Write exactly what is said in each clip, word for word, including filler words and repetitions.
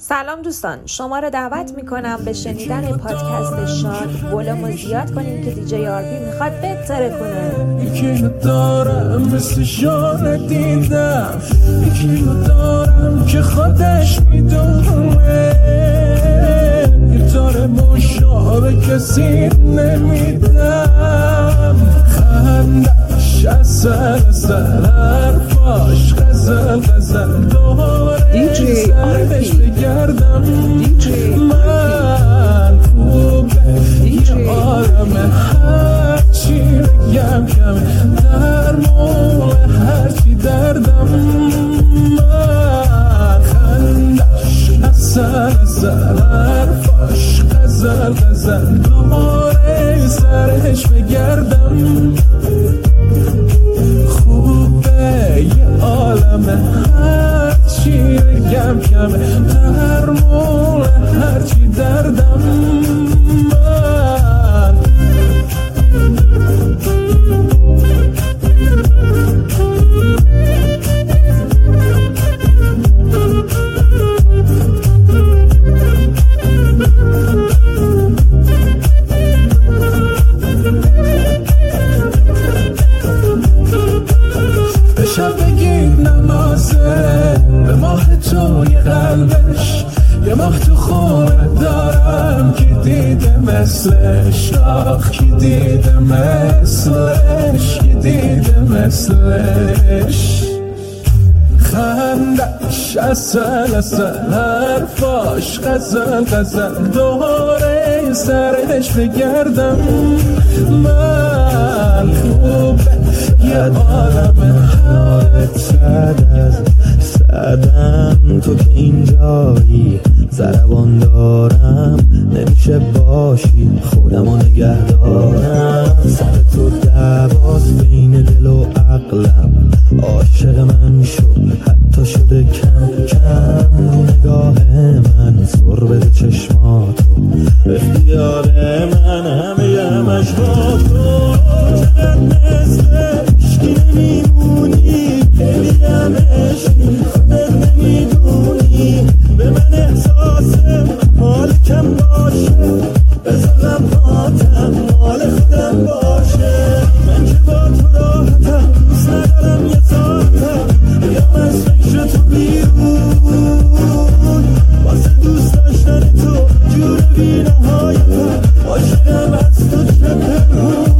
سلام دوستان، شما را دعوت میکنم به شنیدن پادکست شاد. ولومو زیاد کنیم که دیجی آر پی میخواد بهتره کنه. یکی دارم مثل شان دیدم، یکی دارم که خودش میدونه، یه داره مشابه کسی نمیدم. خندش اصل اصل حرفاش غزل غزل دوره سرش بگردم. من خوبه یه عالمه، هرچی بگم کمه، در مول هرچی دردم. من خندش اصل اصل حرفاش غزل غزل دوره سرش بگردم. خوبه یه عالمه، هرچی بگم کمه، در مول هرچی دردم. شب بگید نمازه به ماه توی قلبش، یه ماه تو خونه دارم که دیده مثلش، آخ که دیده مثلش، که دیده مثلش. خندش اصل اصل حرفاش غزل غزل دوره سرش بگردم. من خوبه یه عالمه، حالت سد از سدم، تو که اینجایی زربان دارم، نمیشه باشی خودمو نگه دارم. سر تو دواز بین دل و عقلم، عاشق من شو حتی شده کم کم. رو نگاه من سر بده چشماتو، اختیار من همه همش با تو. چقدر مثل عشقی نمیمونی، خیلی هم عشقی خودت نمیدونی. به من احساسم حال کم باشه، بذارم هاتم مال خودم باشه. من که با تو راحتم، دوست ندارم یه ساعتم بیام از فکر تو بیرون. واسه دوست داشتن تو جور بی نهایتم، عاشقم از تو چه پنهون.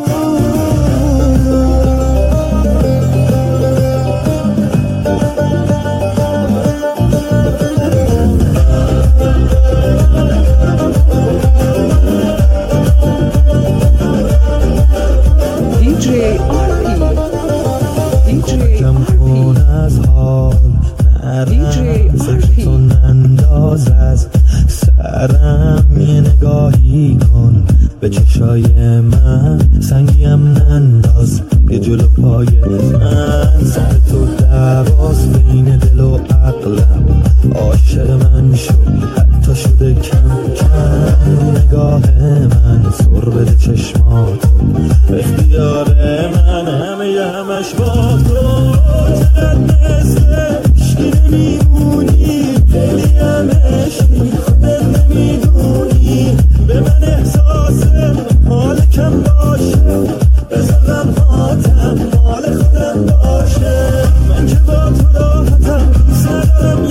به چشای من سنگیم ننداز یه جلو پای من. سر تو دواز بین دل و عقلم، عاشق من شو حتی شده کم کم. رو نگاه من سر بده چشماتو، اختیار من همه همش با تو. چقدر مثل عشقی نمیمونی، خیلی هم عشقی خودت نمیدونی. به من احساسم حال کم باشه، بذارم هاتم مال خودم باشه. من که با تو راحتم، دوست ندارم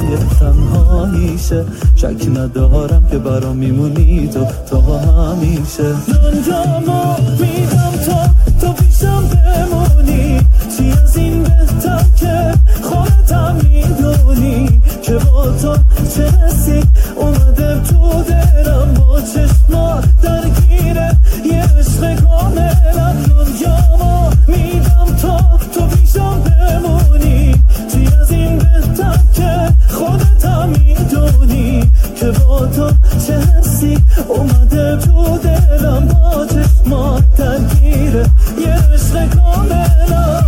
جای تنهاییشه، شک ندارم که برام میمونی تو تا همیشه. دنیامو میدم تا تو پیشم بمونی، چی از این بهتر که خودتم میدونی که با تو چه حسی اومده تو دلم، با چشمات درگیره یه عشق کاملم. دنیامو میدم تا تو پیشم بمونی، چی از این بهتر که خودتم میدونی که با تو چه حسی اومده تو دلم، با چشمات درگیره یه عشق کاملم.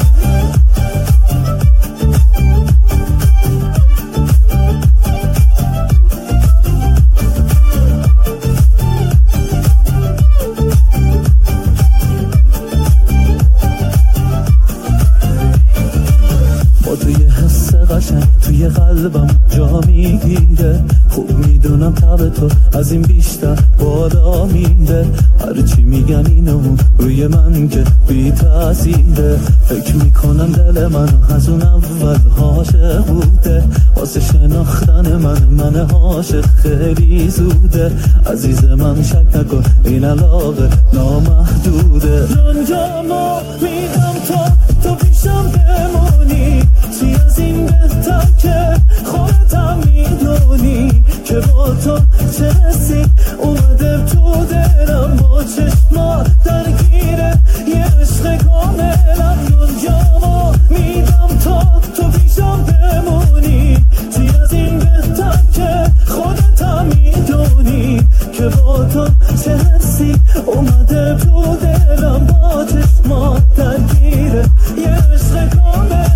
توی قلبم جا میگیره، خوب میدونم تب تو از این بیشتر بالا میره. هرچی میگن اینو روی من که بی تأثیره، فکر میکنم دل من از اون اول عاشق بوده، واسه شناختن من من عاشق خیلی زوده. عزیز من شک نکن این علاقه نامحدوده. دنیامو میدم تا تو پیشم بمونی، چی از این بهتر که خودتم میدونی که با تو چه حسی اومده تو دلم، با چشمات درگیره یه عشق کاملم. دنیامو میدم تا تو پیشم بمونی، چی از این بهتر که خودتم میدونی که با تو چه حسی اومده تو دلم، با چشمات درگیره یه عشق کاملم.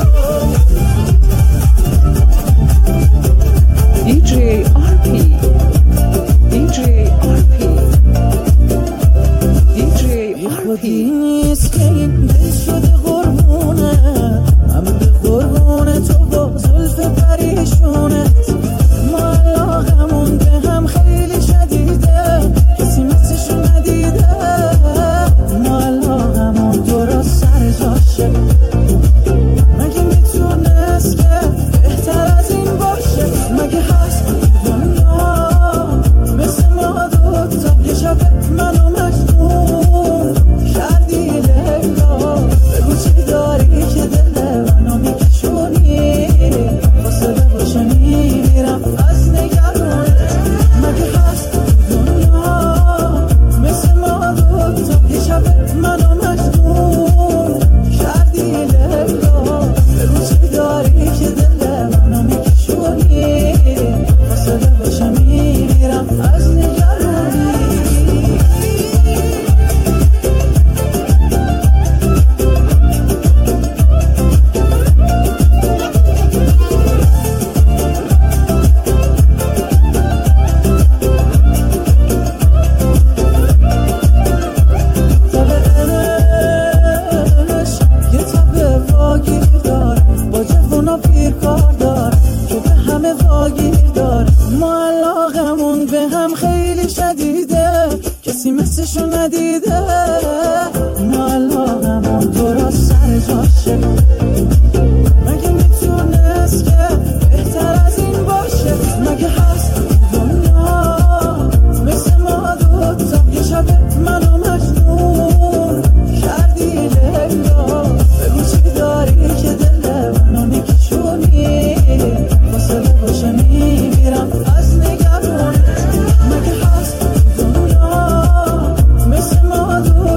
دی جی آر پی دی جی آر پی دی جی آر پی نیست که این دل شده قربونه، همه به قربونه تو با زلف پریشونت. ما علاقمون به هم خیلی شدیده، کسی مثلشو ندیده. ما علاقمون درست سر جاشه، مگه میتونست که بهتر از این باشه؟ مگه هست دنیا مثل ما دوتا یه شب منو مجنون کردی لیلا؟ بگو چی داری که دل منو میکشونی، فاصله باشه میمیرم از نگرانت. مگه هست دنیا مثل ما دوتا یه شب منو مجنون کردی لیلا؟ بگو چی داری که دل منو میکشونی، فاصله باشه میمیرم از نگرانی. یه تب واگیر داره، با جوونا پیر کار داره، که به همه واگیر داره. ما علاقمون به هم خیلی شدیده، کسی مثلشو ندیده. ما علاقمون درست سر جاشه، مگه میتونست که بهتر از این باشه؟ مگه هست دنیا مثل ما دوتا یه شب منو مجنون کردی لیلا؟ بگو چی داری که دل منو میکشونی، فاصله باشه میمیرم از نگرانت. مگه هست دنیا مثل ما دوتا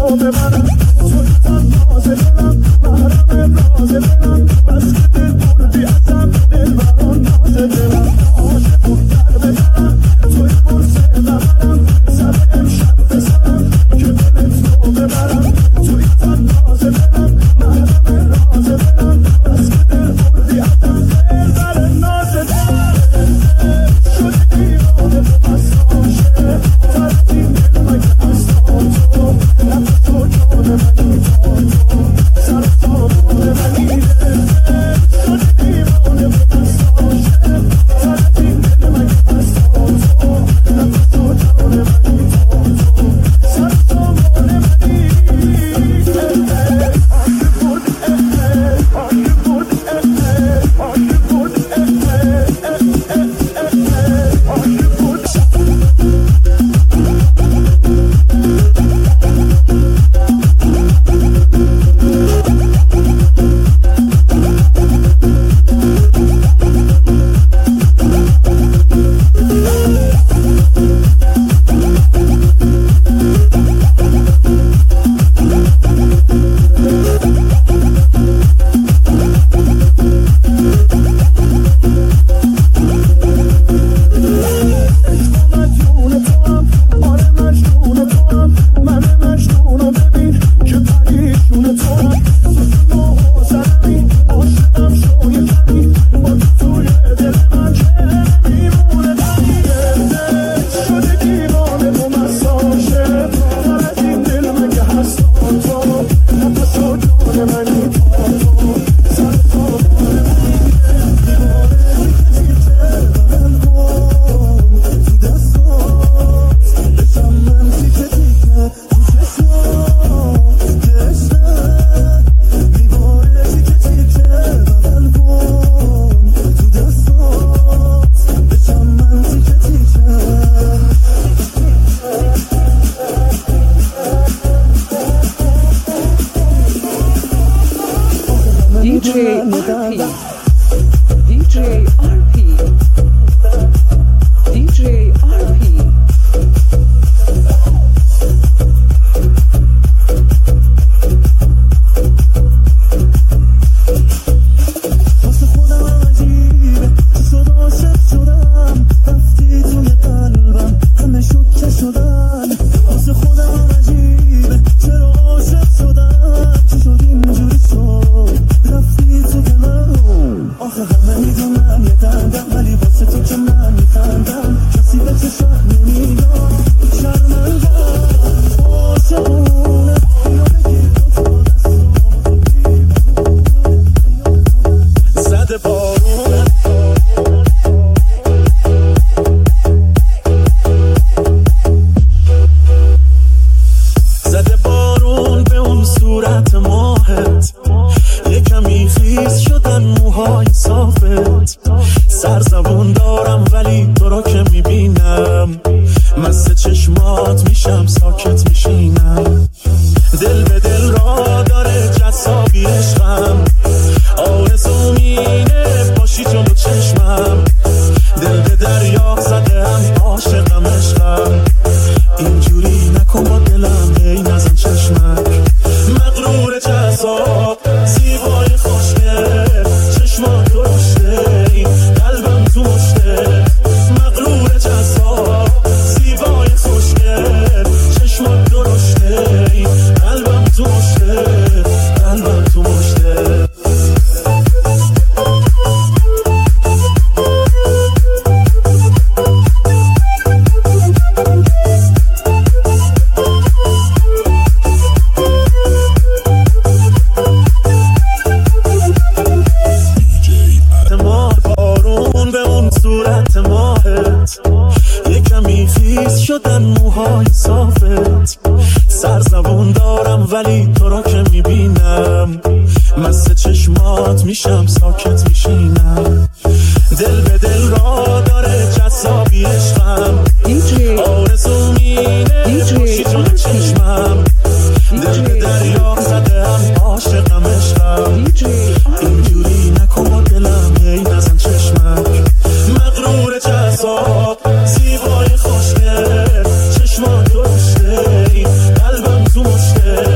زیبای خوشگل چشمان درشته قلبم تو مشته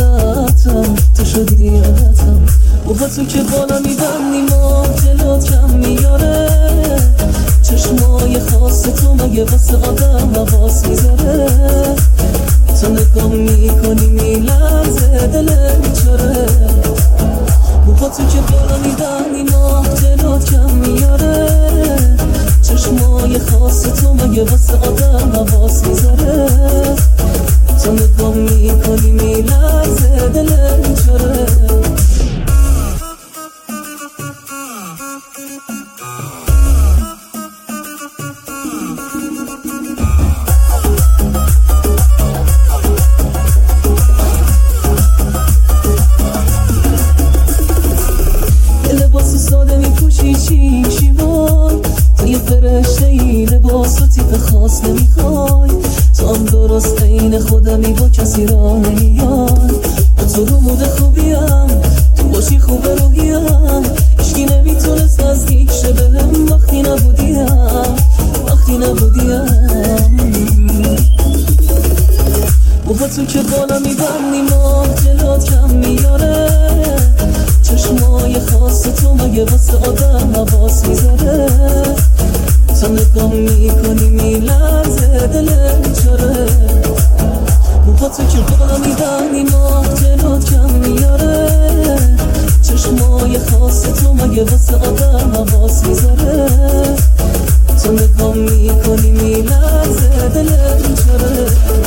عادتم، تو شدی عادتم. و با تو که بالا میبندی ما دلات کم میاره، چشمای خاص تو مگه واسه آدم حواس میذاره. تو نگاه میکنی میلرزه دلت میچاره، و با تو که بالا میبندی ما دلات کم میاره، چشمای خاص تو مگه واسه آدم حواس میذاره. تو نگاه میکنی میلرزه دلت میچاره. ساده میپوشی چی چی وای، تو یه فرشته ای لباس و تیپ خاص نمیخوای. تو هم درست این خودمی با کسی را نمیای. با تو رو مود خوبیم تو باشی خوبه روحیم، هیچکی نمیتونست نزدیک شه بهم وقتی نبودیم وقتی نبودیم. و با تو که بالا میبندی ما دلات کم میاره، چشمای خاص تو مگه واسه آدم حواس میذاره. تو نگاه میکنی میلرزه دلت میچاره، و با تو که بالا میبندی ما دلات کم میاره، چشمای خاص تو مگه واسه آدم حواس میذاره. تو نگاه میکنی میلرزه دلت میچاره.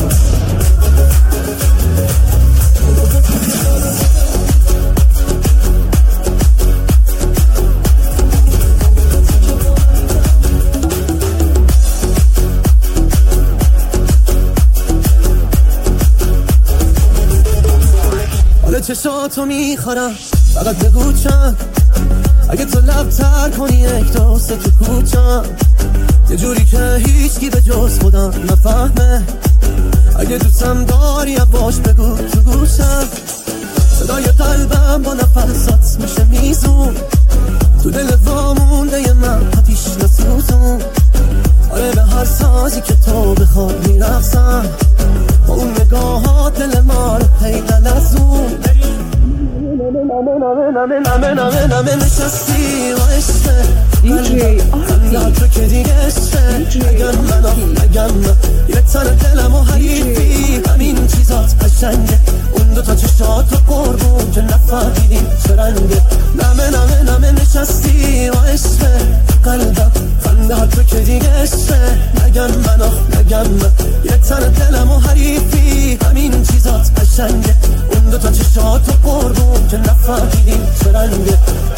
چشاتو میخورم فقط بگو چند، اگه تو لب تر کنی یک دوست تو کوچم، یه جوری که هیچکی به جز خودم نفهمه. اگه دوستم داری یواش بگو تو گوشم، صدای قلبم با نفسات میشه میزون، تو دل وامونده ی من آتیش نسوزون. آره به هر سازی که تو بخواد میرقصم، با اون نگاهات دل ما رو پیدا لزون. نمه نمه نمه نمه نمه نشستی و عشقه قلبم تو که دیگه عشقه. اگر من اگر من یه تن دلم و حریفی، همین چیزات قشنگه. اون دوتا چشات و قربون که نفهمیدیم چه رنگه. نمه نمه نمه نشستی و عشقه قلبم خنده تو که دیگه عشقه. نگم من آخ نگم من یه تن دلم و حریفی، همین چیزات قشنگه. اون دوتا چشات و قربون که نفهمیدیم چه رنگه.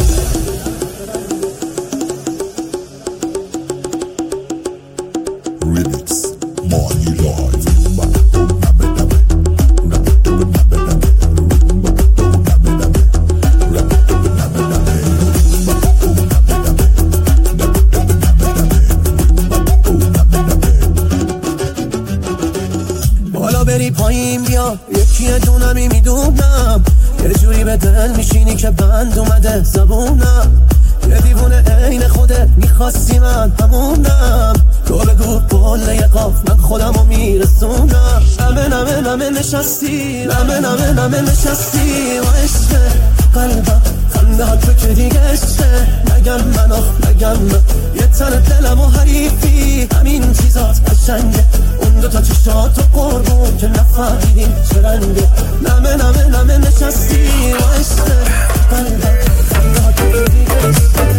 بری پایین بیا یکی دونمی میدونم، یه جوری به دل میشینی که بند اومده زبونم. یه دیوونه عین خودت میخواستی من همونم، تو بگو بله یه قاف من خودمو میرسونم. نمه نمه نمه نشستی نمه نمه نمه نشستی و عشقه قلبم خنده ها تو که دیگه عشقه. نگم من آخ نگم من یه تن دلم و حریفی، همین چیزات قشنگه. اون دوتا چشات و قربون که نفهمیدیم چه رنگه. نمه نمه نمه نشستی و عشقه قلبم خنده ها تو که دیگه عشقه.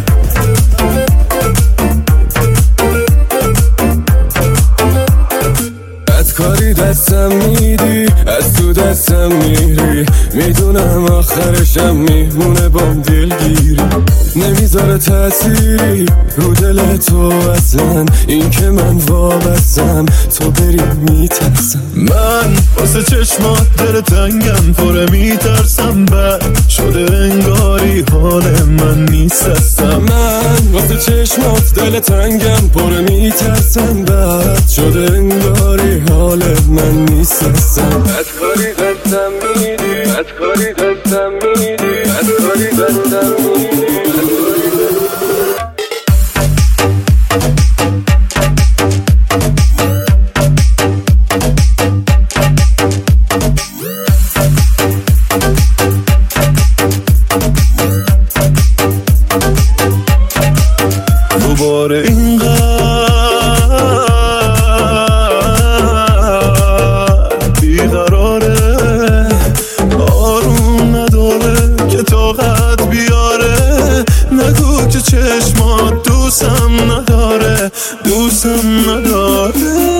از کاری دستم میدی از تو دستم میری، میدونم آخرشم میمونه بام دلگیری. نمیذاره تأثیری رو دل تو اصلا، این که من وابستم تو بری میترسم. من واسه چشمات دل تنگم پره میترسم، بد شده انگاری حال من نیست هستم. من واسه چشمات دل تنگم پره میترسم، بد شده انگاری حال من نیست هستم. بد کاری دستم میدی بد کاری دستم میدی بد کاری دستم میدی. دوباره اینقدر بیقراره، آروم نداره که طاقت بیاره. نگو که چشمات دوستم نداره، دوستم نداره.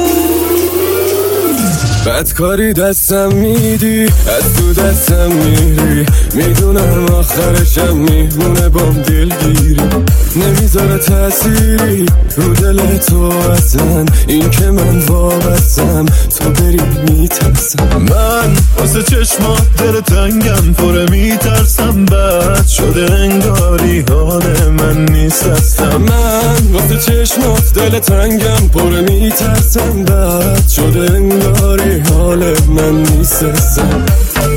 بدکاری دستم میدی، از تو دستم میری، میدونم آخرشم میمونه بام دلگیری. نمیذاره تأثیری رو دل تو اصلا، این که من وابستم تو بری میترسم. من واسه چشمات دل تنگم پره میترسم، بد شده انگاری حال من نیست هستم. من واسه چشمات دل تنگم پره میترسم، بد شده انگاری حال من نیست هستم.